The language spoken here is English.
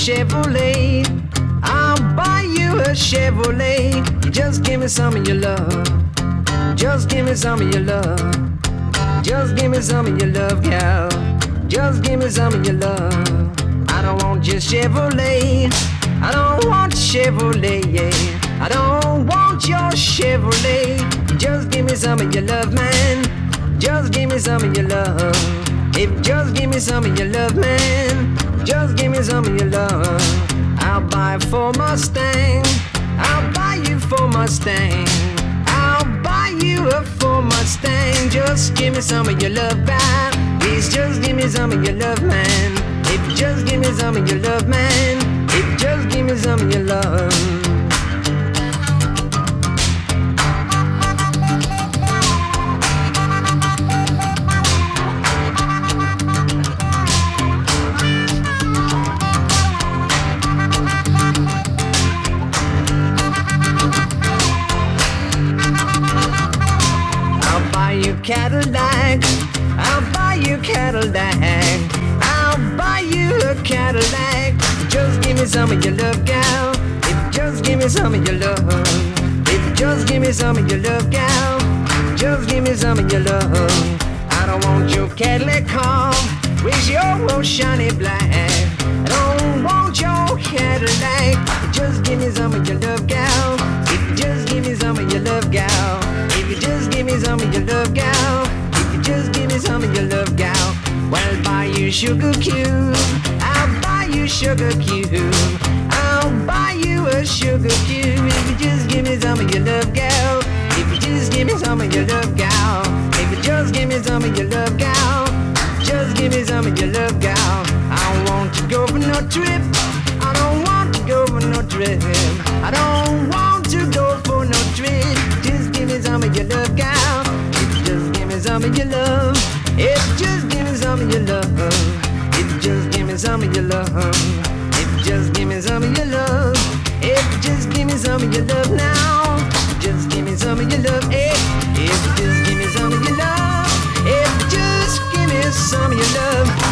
Chevrolet. I'll buy you a Chevrolet. Just give me some of your love. Just give me some of your love. Just give me some of your love, gal. Just give me some of your love. I don't want your Chevrolet. I don't want Chevrolet, yeah. I don't want your Chevrolet. Just give me some of your love, man. Just give me some of your love. If just give me some of your love, man. Just give me some of your love. I'll buy for Mustang. I'll buy you for Mustang. I'll buy you a Ford Mustang. Just give me some of your love, man. Please just give me some of your love, man. If you just give me some of your love, man. If you just give me some of your love. Cadillac, I'll buy you Cadillac. I'll buy you a Cadillac. Just give me some of your love, gal. If you just give me some of your love. If you just give me some of your love, gal. Just give me some of your love. I don't want your Cadillac car with your old shiny black. I don't want your Cadillac. Just give me some of your love, gal. If you just give me some of your love, gal. If you just give me some of your love, gal. If you just give me some of your love, gal. Well, I'll buy you sugar cube. I'll buy you sugar cube. I'll buy you a sugar cube. If you just give me some of your love, gal. If you just give me some of your love, gal. If you just give me some of your love, gal. Just give me some of your love, gal. I don't want to go for no trip. I don't want to go for no trip. I don't want to go for no trip. Just give me some of your love, gal. If you just give me some of your love. If you just give me some of your love. If you just give me some of your love. If you just give me some of your love. If you just give me some of your love now. Just give me some of your love. If you just give me some of your love. If you just give me some of your love.